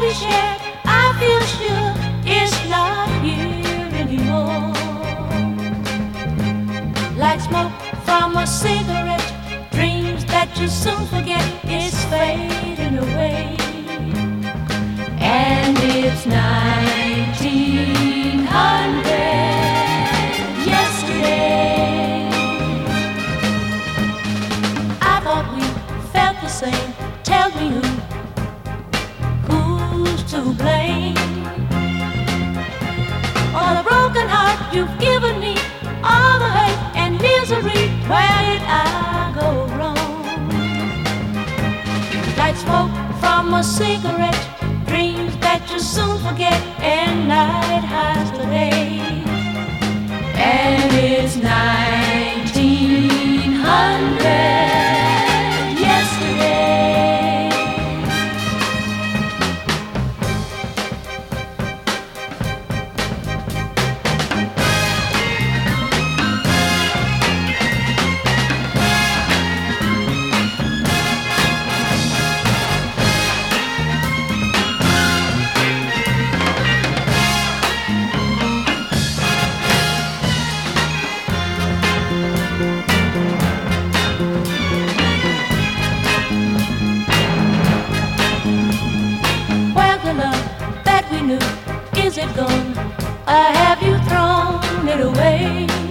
we shared, I feel sure it's not here anymore. Like smoke from a cigarette, dreams that you soon forget, it's fading away. And it's 1900 yesterday. I thought we felt the same. Tell me who's to blame? For the broken heart you've given me, all the hurt and misery. Where did I go wrong? Like smoke from a cigarette, dreams that you soon forget, and night hides the day. And it's 1900 yesterday. Is it gone, or have you thrown it away?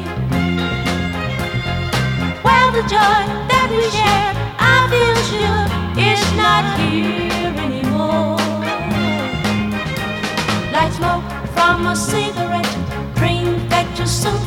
Well, the joy that we shared, I feel sure it's not here anymore. Like smoke from a cigarette, dreams that you soon